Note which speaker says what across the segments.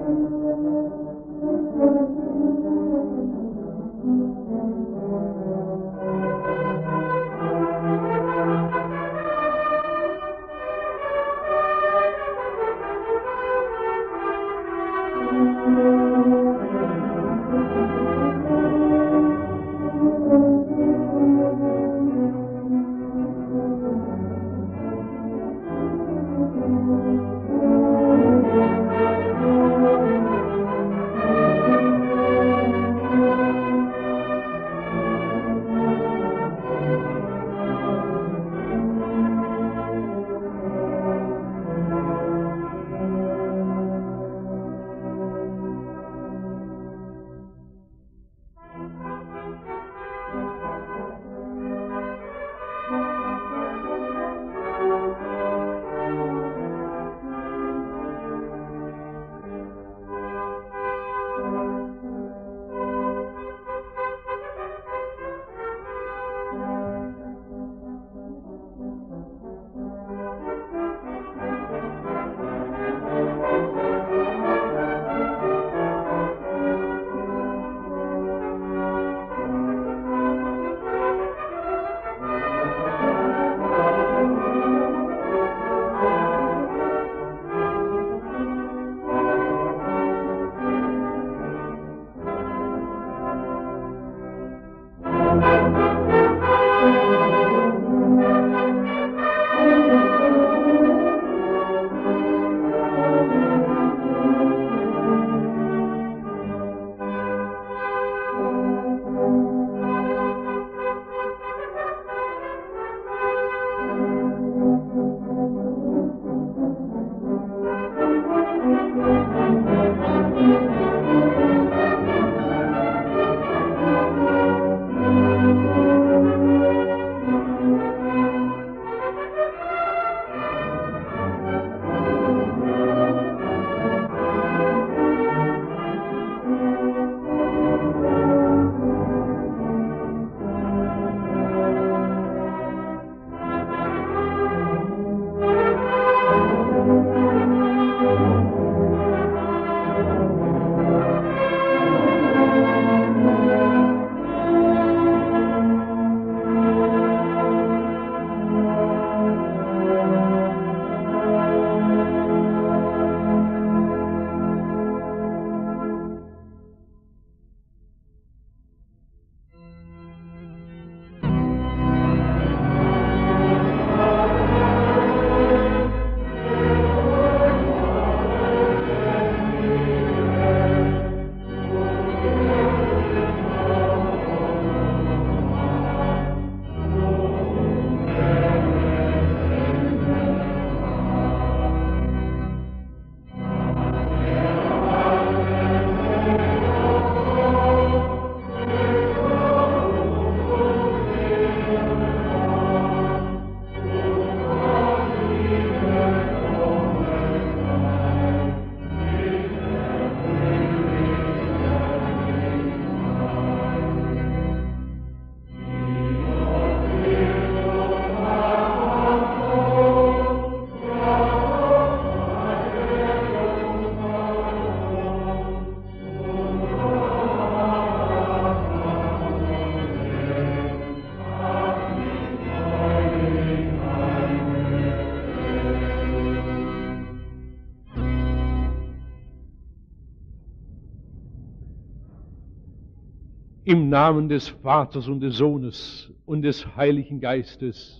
Speaker 1: Im Namen des Vaters und des Sohnes und des Heiligen Geistes.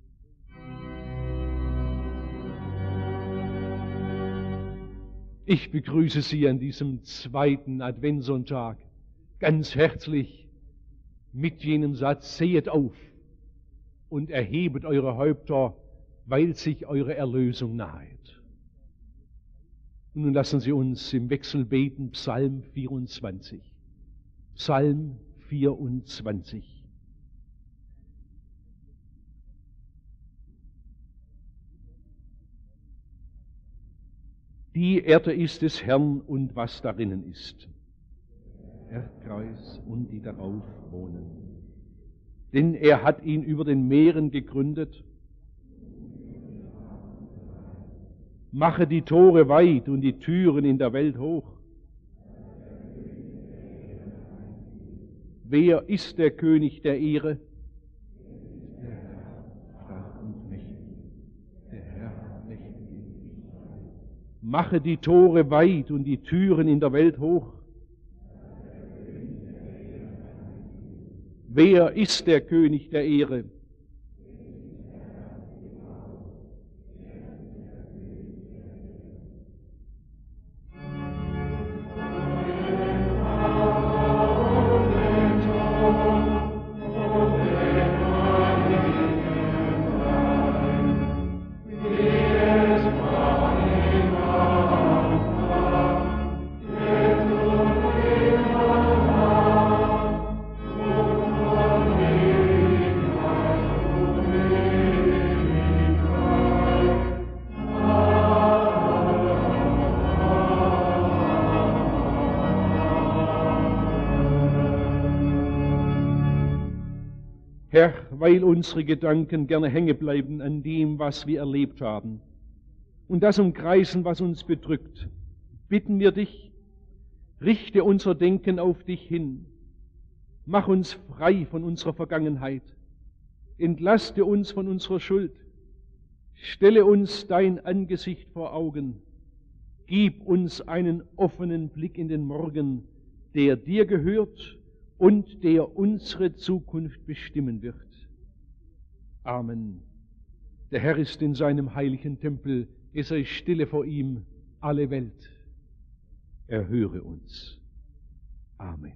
Speaker 1: Ich begrüße Sie an diesem zweiten Adventssonntag ganz herzlich mit jenem Satz: Sehet auf und erhebet eure Häupter, weil sich eure Erlösung nahet. Und nun lassen Sie uns im Wechsel beten, Psalm 24. Psalm 24. Die Erde ist des Herrn und was darinnen ist, Erdkreis und die darauf wohnen. Denn er hat ihn über den Meeren gegründet, Mache die Tore weit und die Türen in der Welt hoch. Wer ist der König der Ehre? Der Herr, stark und mächtig, der Herr mächtig. Mache die Tore weit und die Türen in der Welt hoch. Wer ist der König der Ehre? Herr, weil unsere Gedanken gerne hängen bleiben an dem, was wir erlebt haben und das umkreisen, was uns bedrückt, bitten wir dich, richte unser Denken auf dich hin, mach uns frei von unserer Vergangenheit, entlaste uns von unserer Schuld, stelle uns dein Angesicht vor Augen, gib uns einen offenen Blick in den Morgen, der dir gehört und der unsere Zukunft bestimmen wird. Amen. Der Herr ist in seinem heiligen Tempel, es sei stille vor ihm alle Welt. Erhöre uns. Amen.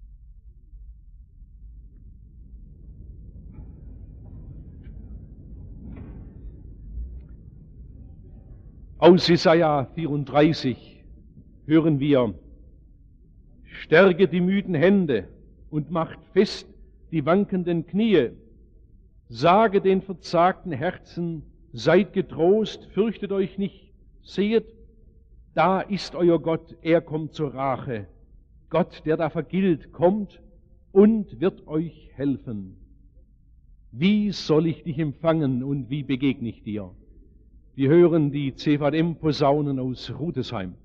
Speaker 1: Aus Jesaja 34 hören wir: Stärke die müden Hände und macht fest die wankenden Knie. Sage den verzagten Herzen, seid getrost, fürchtet euch nicht. Sehet, da ist euer Gott, er kommt zur Rache. Gott, der da vergilt, kommt und wird euch helfen. Wie soll ich dich empfangen und wie begegne ich dir? Wir hören die CVM-Posaunen aus Rudesheim.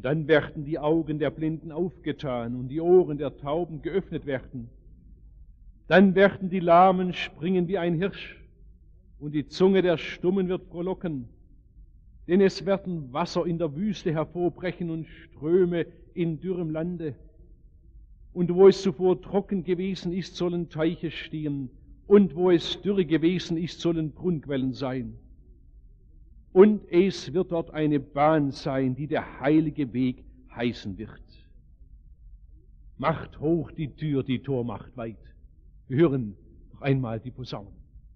Speaker 1: Dann werden die Augen der Blinden aufgetan und die Ohren der Tauben geöffnet werden. Dann werden die Lahmen springen wie ein Hirsch und die Zunge der Stummen wird frohlocken. Denn es werden Wasser in der Wüste hervorbrechen und Ströme in dürrem Lande. Und wo es zuvor trocken gewesen ist, sollen Teiche stehen. Und wo es dürre gewesen ist, sollen Brunnenquellen sein. Und es wird dort eine Bahn sein, die der heilige Weg heißen wird. Macht hoch die Tür, die Tor macht weit. Wir hören noch einmal die Posaunen.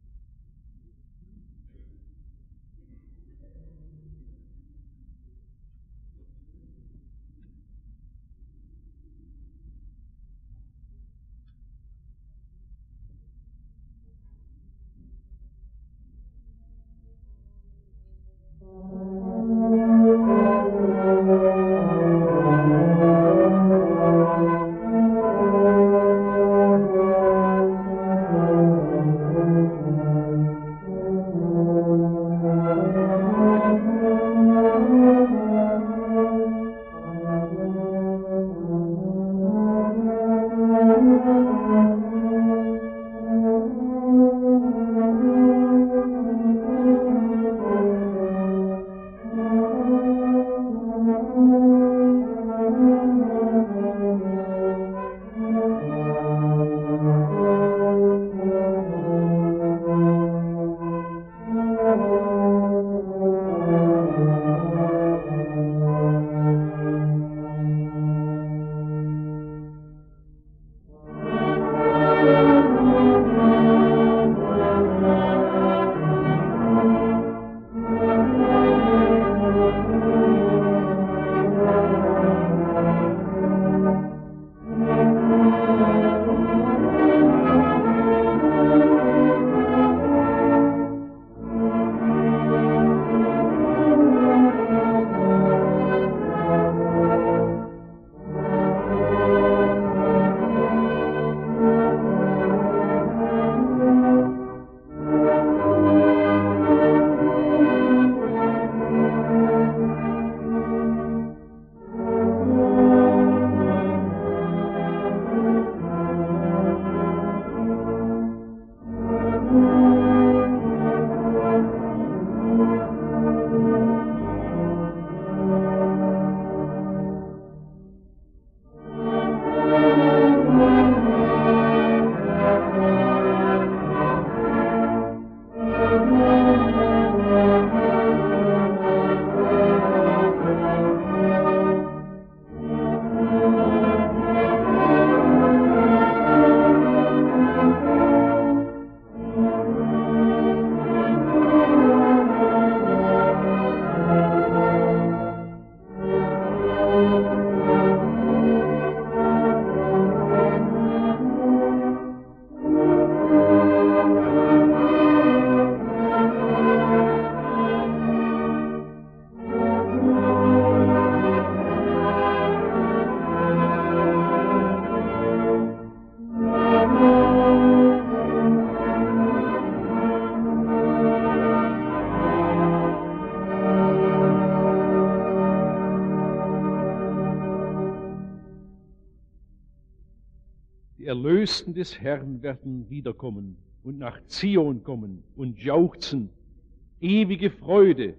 Speaker 1: Die Erlösten des Herrn werden wiederkommen und nach Zion kommen und jauchzen. Ewige Freude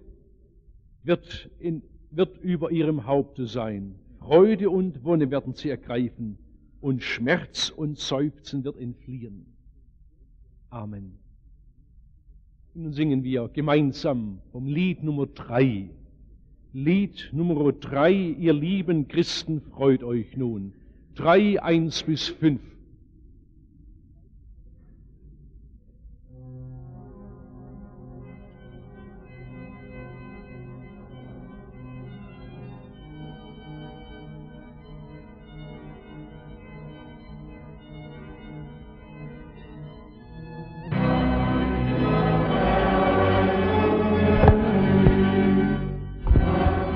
Speaker 1: wird über ihrem Haupte sein. Freude und Wonne werden sie ergreifen und Schmerz und Seufzen wird entfliehen. Amen. Und nun singen wir gemeinsam vom Lied Nummer 3. Lied Nummer 3, ihr lieben Christen, freut euch nun. 3, 1 bis 5.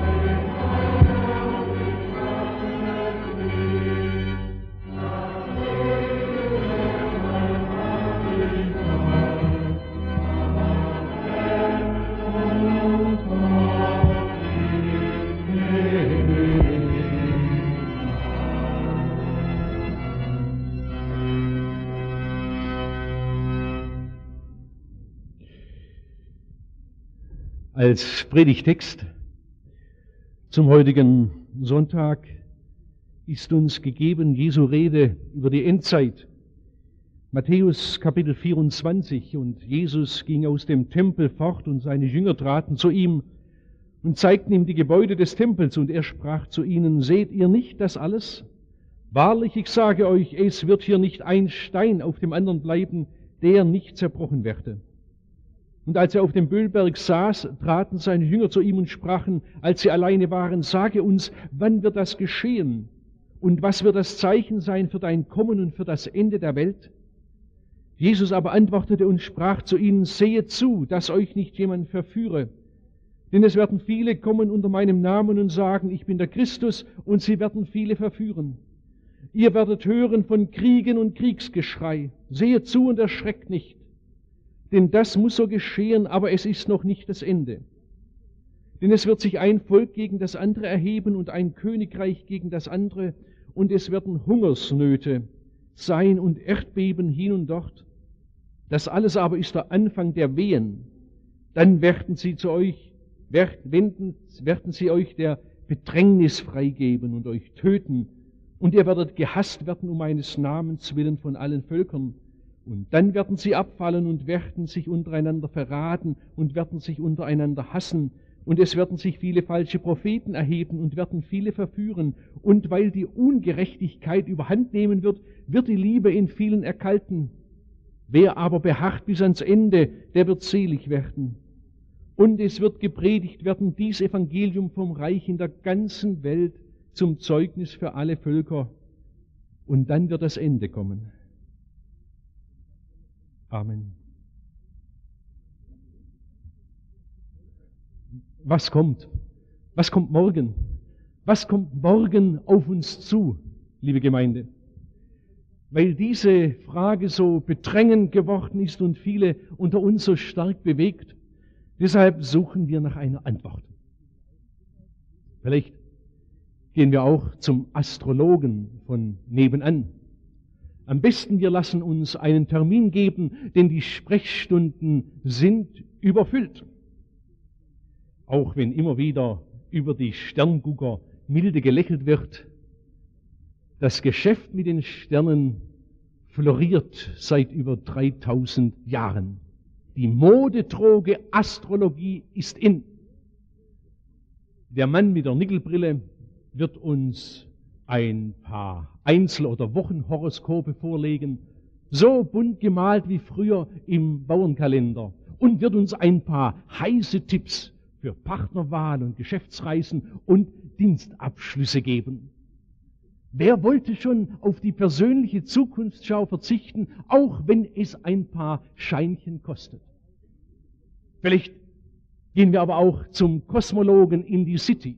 Speaker 2: Amen.
Speaker 1: Als Predigtext zum heutigen Sonntag ist uns gegeben Jesu Rede über die Endzeit. Matthäus Kapitel 24, und Jesus ging aus dem Tempel fort und seine Jünger traten zu ihm und zeigten ihm die Gebäude des Tempels, und er sprach zu ihnen: Seht ihr nicht das alles? Wahrlich, ich sage euch, es wird hier nicht ein Stein auf dem anderen bleiben, der nicht zerbrochen werde. Und als er auf dem Ölberg saß, traten seine Jünger zu ihm und sprachen, als sie alleine waren: Sage uns, wann wird das geschehen? Und was wird das Zeichen sein für dein Kommen und für das Ende der Welt? Jesus aber antwortete und sprach zu ihnen: Sehet zu, dass euch nicht jemand verführe. Denn es werden viele kommen unter meinem Namen und sagen, ich bin der Christus, und sie werden viele verführen. Ihr werdet hören von Kriegen und Kriegsgeschrei. Sehet zu und erschreckt nicht. Denn das muss so geschehen, aber es ist noch nicht das Ende. Denn es wird sich ein Volk gegen das andere erheben und ein Königreich gegen das andere, und es werden Hungersnöte sein und Erdbeben hin und dort. Das alles aber ist der Anfang der Wehen. Dann werden sie euch der Bedrängnis freigeben und euch töten, und ihr werdet gehasst werden um meines Namens willen von allen Völkern. Und dann werden sie abfallen und werden sich untereinander verraten und werden sich untereinander hassen. Und es werden sich viele falsche Propheten erheben und werden viele verführen. Und weil die Ungerechtigkeit überhand nehmen wird, wird die Liebe in vielen erkalten. Wer aber beharrt bis ans Ende, der wird selig werden. Und es wird gepredigt werden, dies Evangelium vom Reich in der ganzen Welt zum Zeugnis für alle Völker. Und dann wird das Ende kommen. Amen. Was kommt? Was kommt morgen? Was kommt morgen auf uns zu, liebe Gemeinde? Weil diese Frage so bedrängend geworden ist und viele unter uns so stark bewegt, deshalb suchen wir nach einer Antwort. Vielleicht gehen wir auch zum Astrologen von nebenan. Am besten, wir lassen uns einen Termin geben, denn die Sprechstunden sind überfüllt. Auch wenn immer wieder über die Sterngucker milde gelächelt wird, das Geschäft mit den Sternen floriert seit über 3000 Jahren. Die Modedroge Astrologie ist in. Der Mann mit der Nickelbrille wird uns ein paar Einzel- oder Wochenhoroskope vorlegen, so bunt gemalt wie früher im Bauernkalender, und wird uns ein paar heiße Tipps für Partnerwahl und Geschäftsreisen und Dienstabschlüsse geben. Wer wollte schon auf die persönliche Zukunftsschau verzichten, auch wenn es ein paar Scheinchen kostet? Vielleicht gehen wir aber auch zum Kosmologen in die City.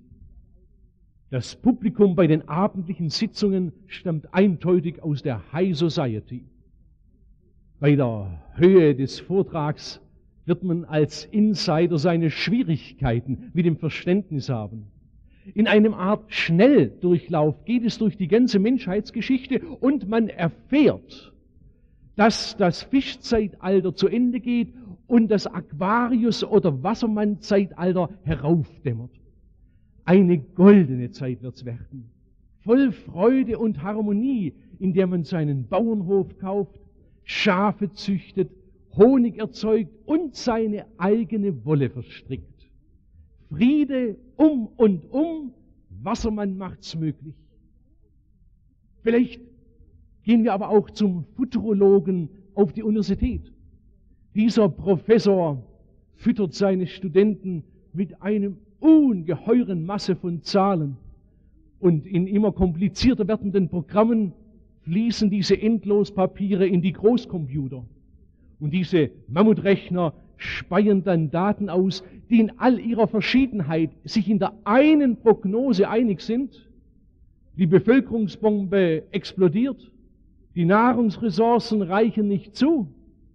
Speaker 1: Das Publikum bei den abendlichen Sitzungen stammt eindeutig aus der High Society. Bei der Höhe des Vortrags wird man als Insider seine Schwierigkeiten mit dem Verständnis haben. In einem Art Schnelldurchlauf geht es durch die ganze Menschheitsgeschichte und man erfährt, dass das Fischzeitalter zu Ende geht und das Aquarius- oder Wassermann-Zeitalter heraufdämmert. Eine goldene Zeit wird's werden, voll Freude und Harmonie, in der man seinen Bauernhof kauft, Schafe züchtet, Honig erzeugt und seine eigene Wolle verstrickt. Friede und Wassermann macht's möglich. Vielleicht gehen wir aber auch zum Futurologen auf die Universität. Dieser Professor füttert seine Studenten mit einem ungeheuren Masse von Zahlen. Und in immer komplizierter werdenden Programmen fließen diese Endlospapiere in die Großcomputer. Und diese Mammutrechner speien dann Daten aus, die in all ihrer Verschiedenheit sich in der einen Prognose einig sind. Die Bevölkerungsbombe explodiert, die Nahrungsressourcen reichen nicht zu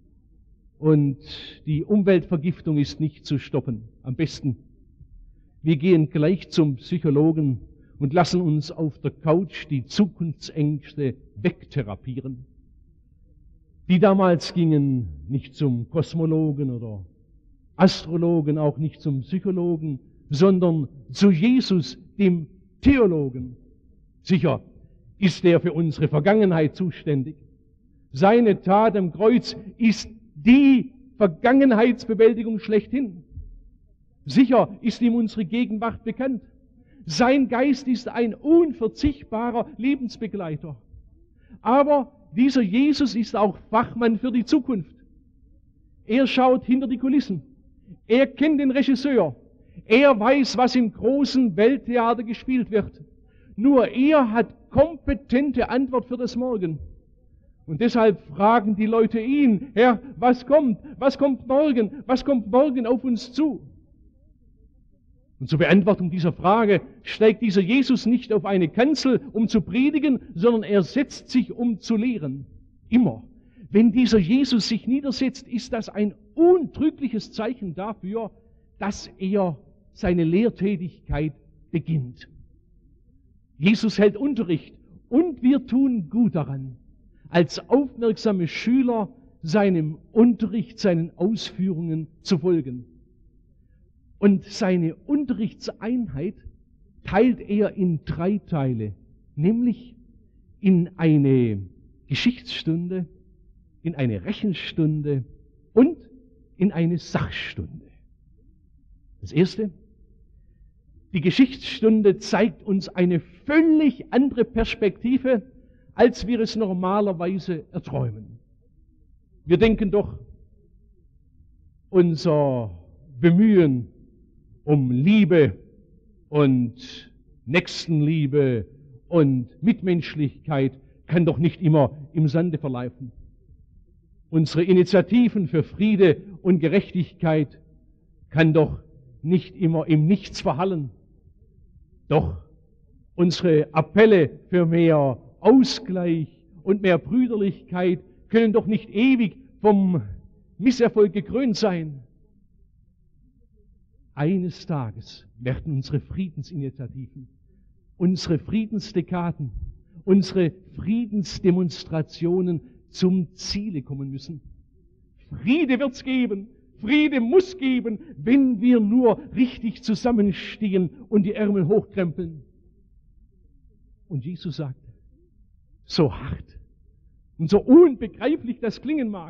Speaker 1: und die Umweltvergiftung ist nicht zu stoppen. Am besten, wir gehen gleich zum Psychologen und lassen uns auf der Couch die Zukunftsängste wegtherapieren. Die damals gingen nicht zum Kosmologen oder Astrologen auch nicht zum Psychologen, sondern zu Jesus, dem Theologen. Sicher ist er für unsere Vergangenheit zuständig. Seine Tat am Kreuz ist die Vergangenheitsbewältigung schlechthin. Sicher ist ihm unsere Gegenwart bekannt. Sein Geist ist ein unverzichtbarer Lebensbegleiter. Aber dieser Jesus ist auch Fachmann für die Zukunft. Er schaut hinter die Kulissen. Er kennt den Regisseur. Er weiß, was im großen Welttheater gespielt wird. Nur er hat kompetente Antwort für das Morgen. Und deshalb fragen die Leute ihn, Herr, was kommt? Was kommt morgen? Was kommt morgen auf uns zu? Und zur Beantwortung dieser Frage steigt dieser Jesus nicht auf eine Kanzel, um zu predigen, sondern er setzt sich, um zu lehren. Immer. Wenn dieser Jesus sich niedersetzt, ist das ein untrügliches Zeichen dafür, dass er seine Lehrtätigkeit beginnt. Jesus hält Unterricht und wir tun gut daran, als aufmerksame Schüler seinem Unterricht, seinen Ausführungen zu folgen. Und seine Unterrichtseinheit teilt er in 3 Teile, nämlich in eine Geschichtsstunde, in eine Rechenstunde und in eine Sachstunde. Das erste, die Geschichtsstunde zeigt uns eine völlig andere Perspektive, als wir es normalerweise erträumen. Wir denken doch, unser Bemühen um Liebe und Nächstenliebe und Mitmenschlichkeit kann doch nicht immer im Sande verlaufen. Unsere Initiativen für Friede und Gerechtigkeit kann doch nicht immer im Nichts verhallen. Doch unsere Appelle für mehr Ausgleich und mehr Brüderlichkeit können doch nicht ewig vom Misserfolg gekrönt sein. Eines Tages werden unsere Friedensinitiativen, unsere Friedensdekaden, unsere Friedensdemonstrationen zum Ziele kommen müssen. Friede wird's geben, Friede muss geben, wenn wir nur richtig zusammenstehen und die Ärmel hochkrempeln. Und Jesus sagt, so hart und so unbegreiflich das klingen mag,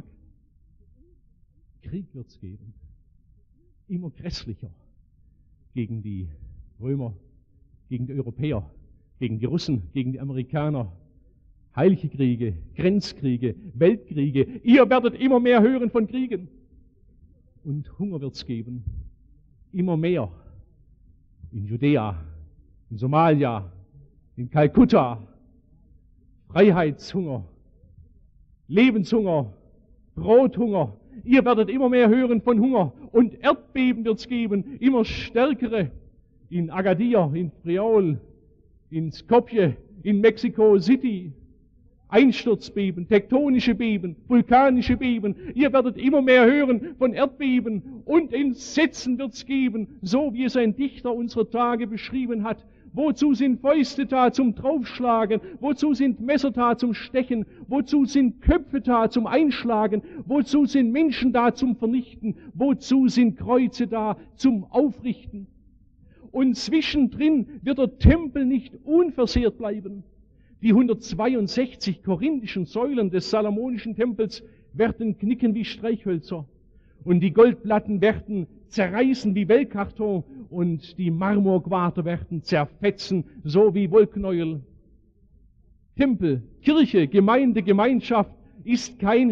Speaker 1: Krieg wird's geben. Immer grässlicher gegen die Römer, gegen die Europäer, gegen die Russen, gegen die Amerikaner. Heilige Kriege, Grenzkriege, Weltkriege. Ihr werdet immer mehr hören von Kriegen. Und Hunger wird's geben. Immer mehr. In Judäa, in Somalia, in Kalkutta. Freiheitshunger, Lebenshunger, Brothunger. Ihr werdet immer mehr hören von Hunger und Erdbeben wird's geben, immer stärkere in Agadir, in Friaul, in Skopje, in Mexico City. Einsturzbeben, tektonische Beben, vulkanische Beben. Ihr werdet immer mehr hören von Erdbeben und Entsetzen wird's geben, so wie es ein Dichter unserer Tage beschrieben hat. Wozu sind Fäuste da zum Draufschlagen? Wozu sind Messer da zum Stechen? Wozu sind Köpfe da zum Einschlagen? Wozu sind Menschen da zum Vernichten? Wozu sind Kreuze da zum Aufrichten? Und zwischendrin wird der Tempel nicht unversehrt bleiben. Die 162 korinthischen Säulen des Salomonischen Tempels werden knicken wie Streichhölzer. Und die Goldplatten werden zerreißen wie Wellkarton und die Marmorquader werden zerfetzen, so wie Wollknäuel. Tempel, Kirche, Gemeinde, Gemeinschaft ist keine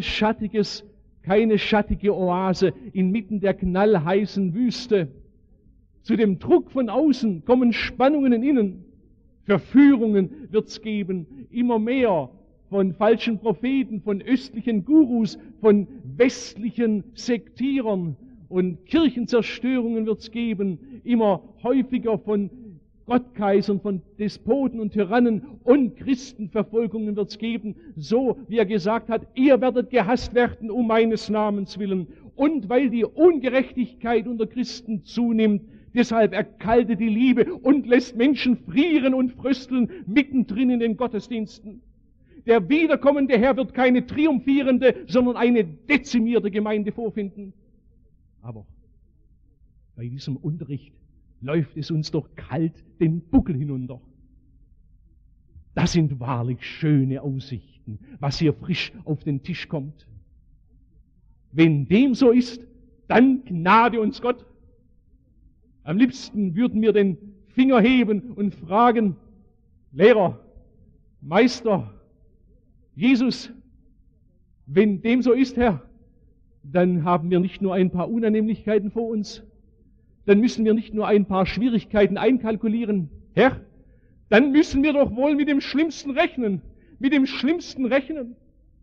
Speaker 1: schattige Oase inmitten der knallheißen Wüste. Zu dem Druck von außen kommen Spannungen in innen. Verführungen wird's geben, immer mehr von falschen Propheten, von östlichen Gurus, von westlichen Sektierern und Kirchenzerstörungen wird's geben, immer häufiger von Gottkaisern, von Despoten und Tyrannen und Christenverfolgungen wird's geben, so wie er gesagt hat, ihr werdet gehasst werden um meines Namens willen. Und weil die Ungerechtigkeit unter Christen zunimmt, deshalb erkaltet die Liebe und lässt Menschen frieren und frösteln mittendrin in den Gottesdiensten. Der wiederkommende Herr wird keine triumphierende, sondern eine dezimierte Gemeinde vorfinden. Aber Bei diesem Unterricht läuft es uns doch kalt den Buckel hinunter. Das sind wahrlich schöne Aussichten, was hier frisch auf den Tisch kommt. Wenn dem so ist, dann gnade uns Gott. Am liebsten würden wir den Finger heben und fragen, Lehrer, Meister, Jesus, wenn dem so ist, Herr, dann haben wir nicht nur ein paar Unannehmlichkeiten vor uns, dann müssen wir nicht nur ein paar Schwierigkeiten einkalkulieren, Herr, dann müssen wir doch wohl mit dem Schlimmsten rechnen, mit dem Schlimmsten rechnen.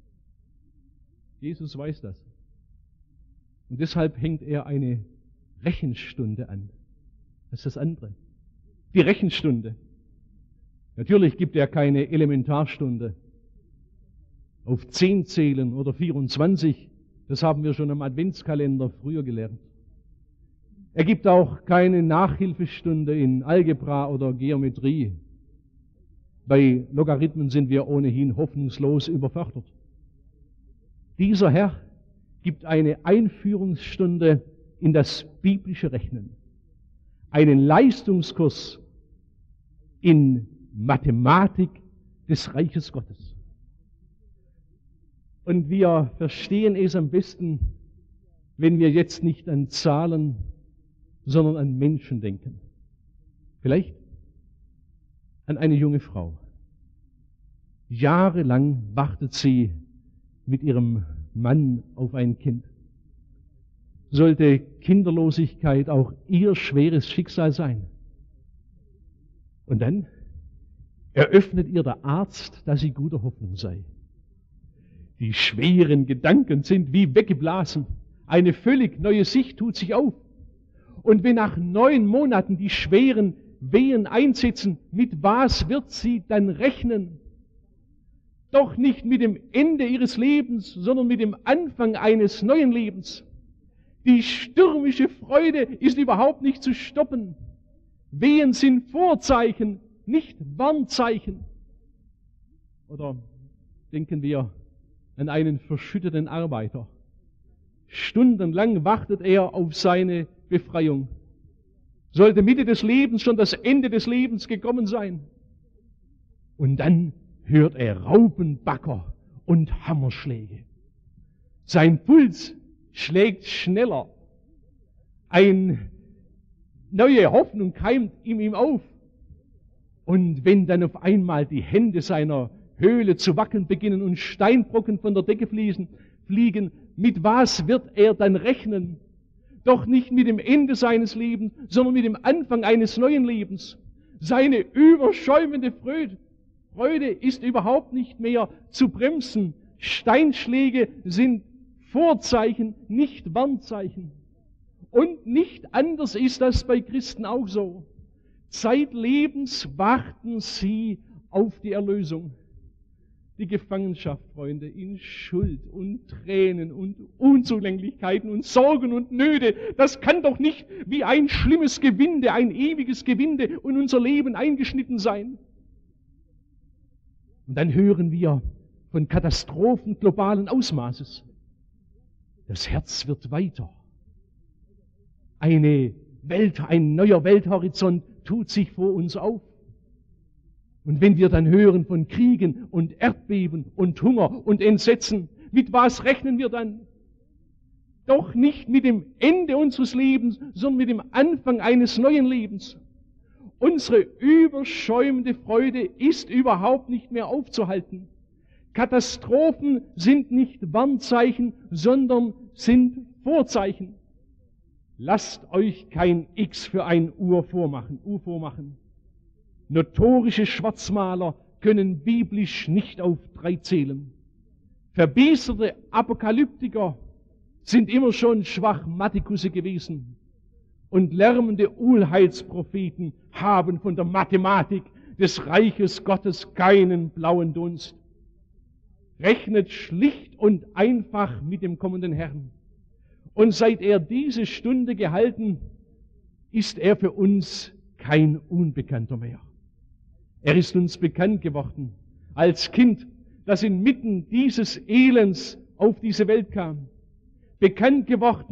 Speaker 1: Jesus weiß das. Und deshalb hängt er eine Rechenstunde an. Das ist das andere. Die Rechenstunde. Natürlich gibt er keine Elementarstunde. Auf 10 zählen oder 24, das haben wir schon am Adventskalender früher gelernt. Er gibt auch keine Nachhilfestunde in Algebra oder Geometrie. Bei Logarithmen sind wir ohnehin hoffnungslos überfordert. Dieser Herr gibt eine Einführungsstunde in das biblische Rechnen. Einen Leistungskurs in Mathematik des Reiches Gottes. Und wir verstehen es am besten, wenn wir jetzt nicht an Zahlen, sondern an Menschen denken. Vielleicht an eine junge Frau. Jahrelang wartet sie mit ihrem Mann auf ein Kind. Sollte Kinderlosigkeit auch ihr schweres Schicksal sein? Und dann eröffnet ihr der Arzt, dass sie guter Hoffnung sei. Die schweren Gedanken sind wie weggeblasen. Eine völlig neue Sicht tut sich auf. Und wenn nach 9 Monaten die schweren Wehen einsetzen, mit was wird sie dann rechnen? Doch nicht mit dem Ende ihres Lebens, sondern mit dem Anfang eines neuen Lebens. Die stürmische Freude ist überhaupt nicht zu stoppen. Wehen sind Vorzeichen, nicht Warnzeichen. Oder denken wir an einen verschütteten Arbeiter. Stundenlang wartet er auf seine Befreiung. Sollte Mitte des Lebens schon das Ende des Lebens gekommen sein. Und dann hört er Raupenbacker und Hammerschläge. Sein Puls schlägt schneller. Eine neue Hoffnung keimt in ihm auf. Und wenn dann auf einmal die Hände seiner Höhle zu wackeln beginnen und Steinbrocken von der Decke fliegen, mit was wird er dann rechnen? Doch nicht mit dem Ende seines Lebens, sondern mit dem Anfang eines neuen Lebens. Seine überschäumende Freude ist überhaupt nicht mehr zu bremsen. Steinschläge sind Vorzeichen, nicht Warnzeichen. Und nicht anders ist das bei Christen auch so. Zeitlebens warten sie auf die Erlösung. Die Gefangenschaft, Freunde, in Schuld und Tränen und Unzulänglichkeiten und Sorgen und Nöte, das kann doch nicht wie ein schlimmes Gewinde, ein ewiges Gewinde in unser Leben eingeschnitten sein. Und dann hören wir von Katastrophen globalen Ausmaßes. Das Herz wird weiter. Ein neuer Welthorizont tut sich vor uns auf. Und wenn wir dann hören von Kriegen und Erdbeben und Hunger und Entsetzen, mit was rechnen wir dann? Doch nicht mit dem Ende unseres Lebens, sondern mit dem Anfang eines neuen Lebens. Unsere überschäumende Freude ist überhaupt nicht mehr aufzuhalten. Katastrophen sind nicht Warnzeichen, sondern sind Vorzeichen. Lasst euch kein X für ein U vormachen. Notorische Schwarzmaler können biblisch nicht auf 3 zählen. Verbesserte Apokalyptiker sind immer schon Schwachmatikusse gewesen. Und lärmende Unheilspropheten haben von der Mathematik des Reiches Gottes keinen blauen Dunst. Rechnet schlicht und einfach mit dem kommenden Herrn. Und seit er diese Stunde gehalten, ist er für uns kein Unbekannter mehr. Er ist uns bekannt geworden als Kind, das inmitten dieses Elends auf diese Welt kam. Bekannt geworden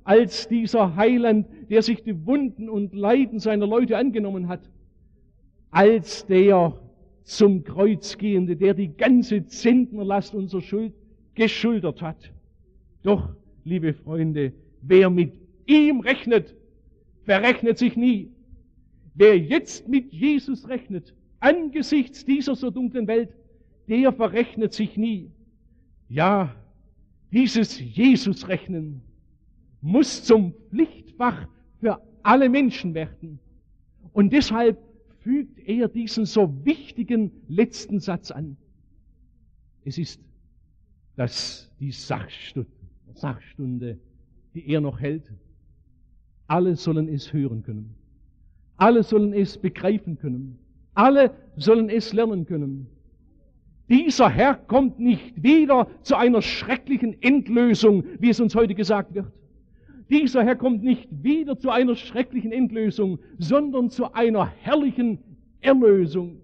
Speaker 1: als dieser Heiland, der sich die Wunden und Leiden seiner Leute angenommen hat, als der zum Kreuz gehende, der die ganze Zentnerlast unserer Schuld geschultert hat. Doch, liebe Freunde, wer mit ihm rechnet, verrechnet sich nie. Wer jetzt mit Jesus rechnet, angesichts dieser so dunklen Welt, der verrechnet sich nie. Ja, dieses Jesus-Rechnen muss zum Pflichtfach für alle Menschen werden. Und deshalb fügt er diesen so wichtigen letzten Satz an. Es ist die Sachstunde, die er noch hält. Alle sollen es hören können. Alle sollen es begreifen können. Alle sollen es lernen können. Dieser Herr kommt nicht wieder zu einer schrecklichen Endlösung, wie es uns heute gesagt wird. Dieser Herr kommt nicht wieder zu einer schrecklichen Endlösung, sondern zu einer herrlichen Erlösung.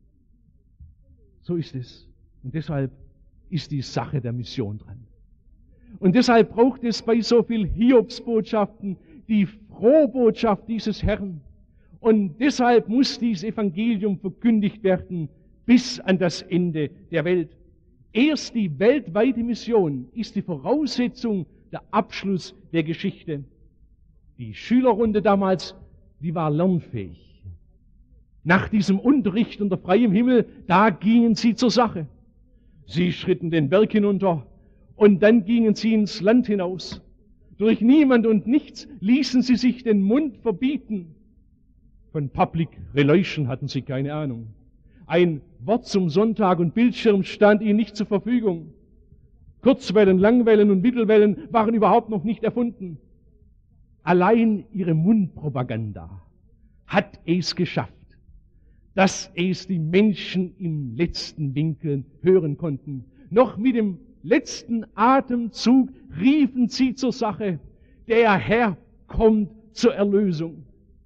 Speaker 1: So ist es. Und deshalb ist die Sache der Mission dran. Und deshalb braucht es bei so viel Hiobsbotschaften die Frohbotschaft dieses Herrn. Und deshalb muss dieses Evangelium verkündigt werden bis an das Ende der Welt. Erst die weltweite Mission ist die Voraussetzung, der Abschluss der Geschichte. Die Schülerrunde damals, die war lernfähig. Nach diesem Unterricht unter freiem Himmel, da gingen sie zur Sache. Sie schritten den Berg hinunter und dann gingen sie ins Land hinaus. Durch niemand und nichts ließen sie sich den Mund verbieten. Von Public Relation hatten sie keine Ahnung. Ein Wort zum Sonntag und Bildschirm stand ihnen nicht zur Verfügung. Kurzwellen, Langwellen und Mittelwellen waren überhaupt noch nicht erfunden. Allein ihre Mundpropaganda hat es geschafft, dass es die Menschen im letzten Winkel hören konnten. Noch mit dem letzten Atemzug riefen sie zur Sache, der Herr kommt zur Erlösung.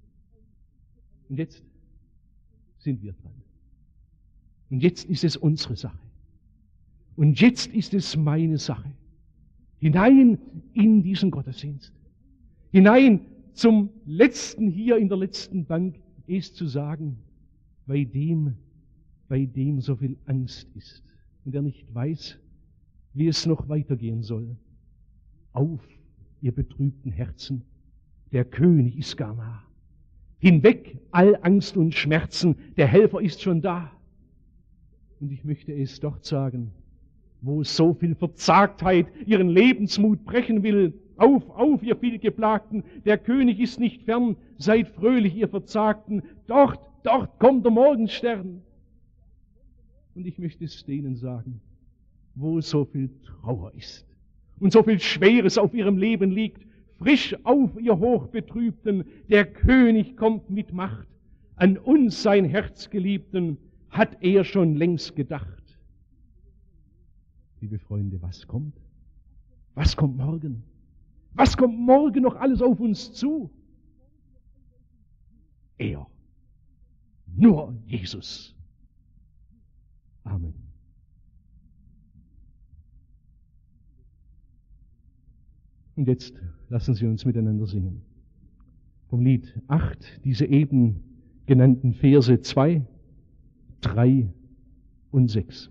Speaker 1: Und jetzt sind wir dran. Und jetzt ist es unsere Sache. Und jetzt ist es meine Sache. Hinein in diesen Gottesdienst. Hinein zum Letzten hier in der letzten Bank, es zu sagen, bei dem so viel Angst ist und der nicht weiß, wie es noch weitergehen soll. Auf, ihr betrübten Herzen, der König ist gar nah. Hinweg all Angst und Schmerzen, der Helfer ist schon da. Und ich möchte es dort sagen, wo so viel Verzagtheit ihren Lebensmut brechen will. Auf, auf, ihr vielgeplagten, der König ist nicht fern, seid fröhlich, ihr Verzagten, dort kommt der Morgenstern. Und ich möchte es denen sagen, wo so viel Trauer ist und so viel Schweres auf ihrem Leben liegt, frisch auf, ihr Hochbetrübten, der König kommt mit Macht, an uns, sein Herzgeliebten, hat er schon längst gedacht. Liebe Freunde, was kommt? Was kommt morgen? Was kommt morgen noch alles auf uns zu? Er. Nur Jesus. Amen. Und jetzt lassen Sie uns miteinander singen. Vom Lied 8, diese eben genannten Verse 2, 3 und 6.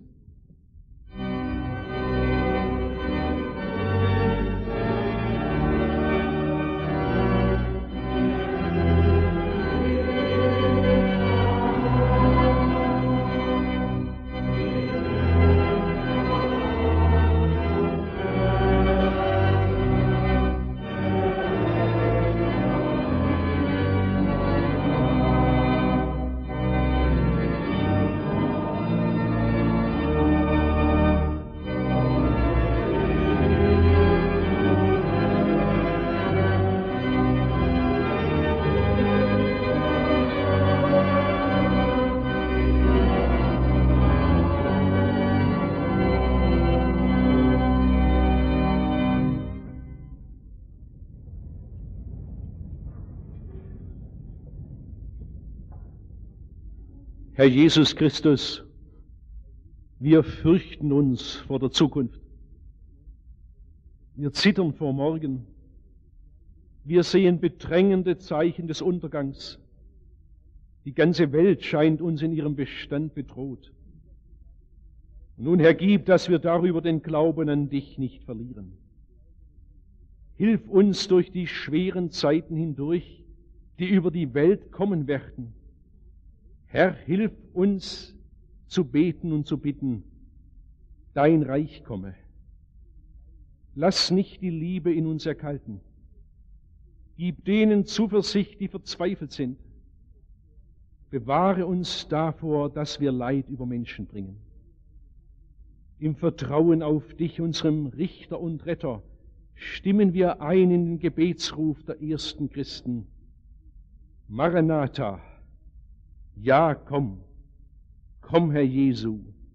Speaker 1: Herr Jesus Christus, wir fürchten uns vor der Zukunft. Wir zittern vor morgen. Wir sehen bedrängende Zeichen des Untergangs. Die ganze Welt scheint uns in ihrem Bestand bedroht. Nun, Herr, gib, dass wir darüber den Glauben an dich nicht verlieren. Hilf uns durch die schweren Zeiten hindurch, die über die Welt kommen werden. Herr, hilf uns zu beten und zu bitten, dein Reich komme. Lass nicht die Liebe in uns erkalten. Gib denen Zuversicht, die verzweifelt sind. Bewahre uns davor, dass wir Leid über Menschen bringen. Im Vertrauen auf dich, unserem Richter und Retter, stimmen wir ein in den Gebetsruf der ersten Christen. Maranatha, ja, komm, komm, Herr Jesu.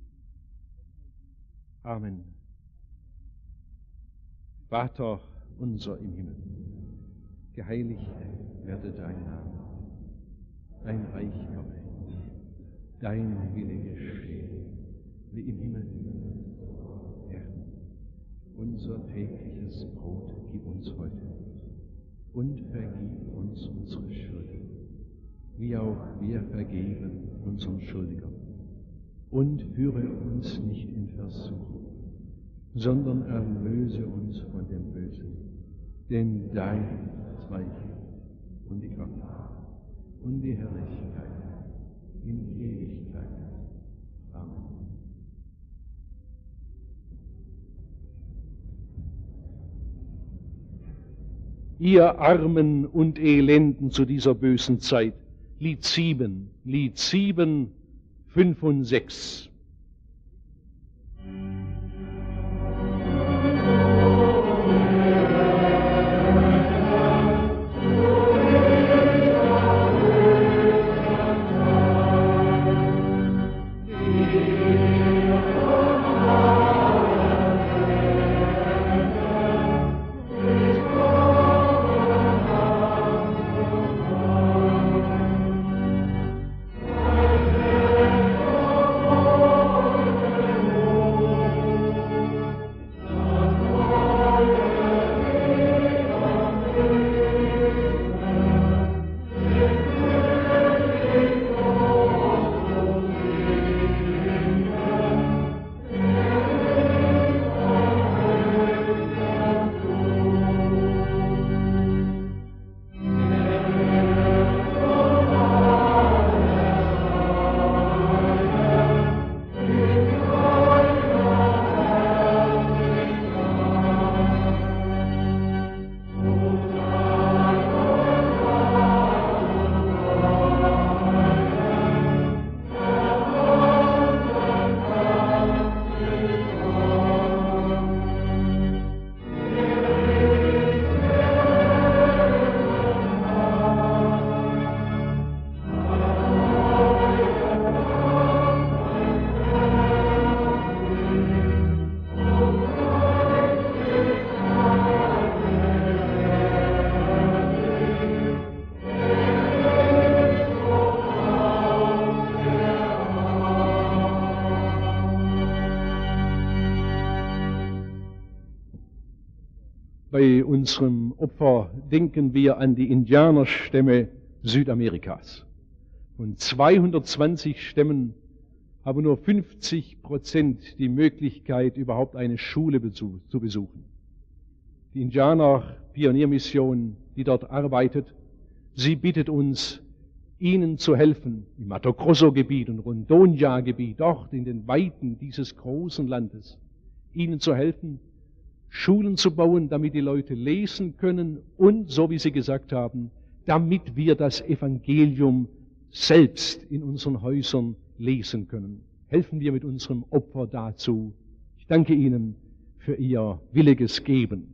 Speaker 1: Amen. Vater unser im Himmel, geheiligt werde dein Name, dein Reich komme, dein Wille geschehe, wie im Himmel. Herr, unser tägliches Brot gib uns heute und vergib uns unsere Schuld, wie auch wir vergeben unseren Schuldigern. Und führe uns nicht in Versuchung, sondern erlöse uns von dem Bösen. Denn dein ist Reich und die Kraft und die Herrlichkeit in Ewigkeit. Amen. Ihr Armen und Elenden zu dieser bösen Zeit. Lied 7, 5 und 6. Bei unserem Opfer denken wir an die Indianerstämme Südamerikas. Von 220 Stämmen haben nur 50% die Möglichkeit, überhaupt eine Schule zu besuchen. Die Indianer-Pioniermission, die dort arbeitet, sie bittet uns, ihnen zu helfen, im Mato Grosso-Gebiet und Rondônia-Gebiet, dort in den Weiten dieses großen Landes, ihnen zu helfen, Schulen zu bauen, damit die Leute lesen können und, so wie Sie gesagt haben, damit wir das Evangelium selbst in unseren Häusern lesen können. Helfen wir mit unserem Opfer dazu. Ich danke Ihnen für Ihr williges Geben.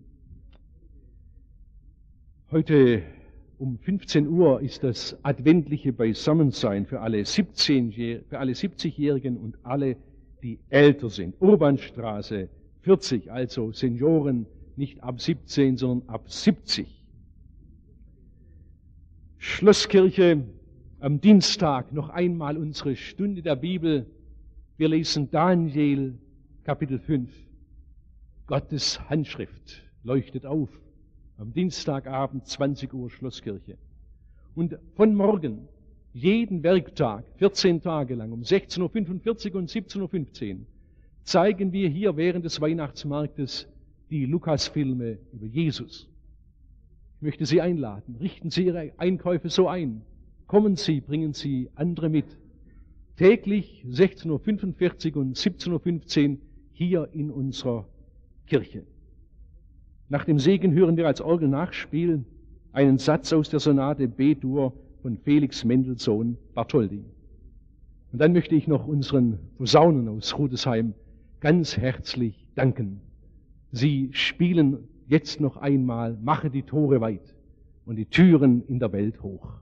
Speaker 1: Heute um 15 Uhr ist das adventliche Beisammensein für alle 70-Jährigen und alle, die älter sind. Urbanstraße 40, also Senioren, nicht ab 17, sondern ab 70. Schlosskirche am Dienstag noch einmal unsere Stunde der Bibel. Wir lesen Daniel Kapitel 5. Gottes Handschrift leuchtet auf. Am Dienstagabend 20 Uhr Schlosskirche. Und von morgen, jeden Werktag, 14 Tage lang, um 16.45 Uhr und 17.15 Uhr, zeigen wir hier während des Weihnachtsmarktes die Lukas-Filme über Jesus. Ich möchte Sie einladen, richten Sie Ihre Einkäufe so ein. Kommen Sie, bringen Sie andere mit. Täglich 16.45 Uhr und 17.15 Uhr hier in unserer Kirche. Nach dem Segen hören wir als Orgelnachspiel einen Satz aus der Sonate B-Dur von Felix Mendelssohn Bartholdy. Und dann möchte ich noch unseren Posaunen aus Rudesheim ganz herzlich danken. Sie spielen jetzt noch einmal, mache die Tore weit und die Türen in der Welt hoch.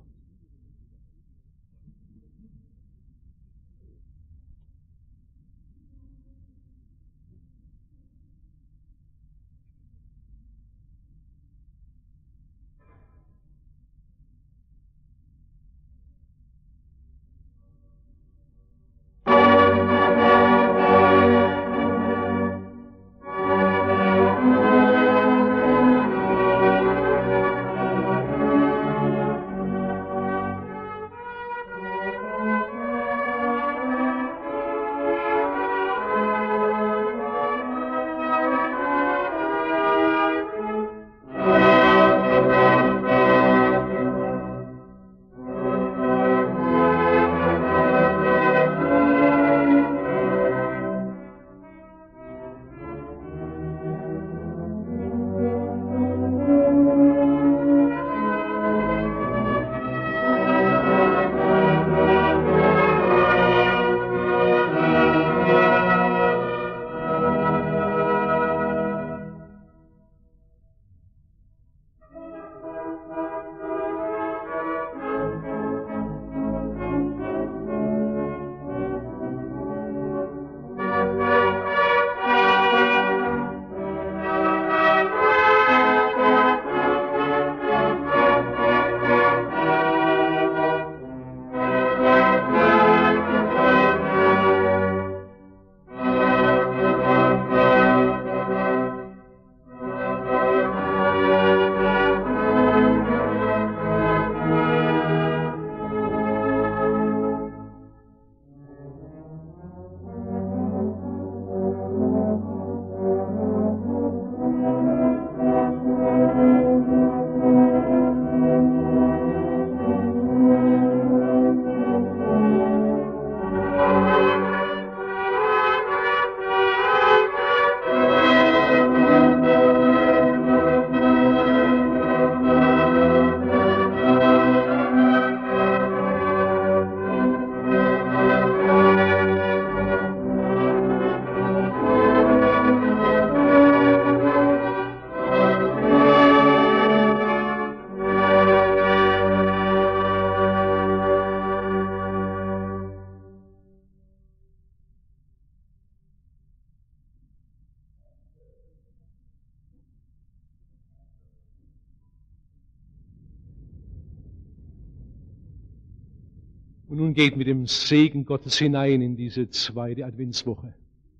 Speaker 1: Und nun geht mit dem Segen Gottes hinein in diese zweite Adventswoche.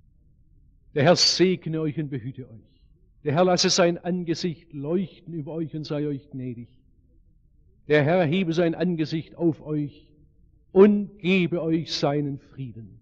Speaker 1: Der Herr segne euch und behüte euch. Der Herr lasse sein Angesicht leuchten über euch und sei euch gnädig. Der Herr hebe sein Angesicht auf euch und gebe euch seinen Frieden.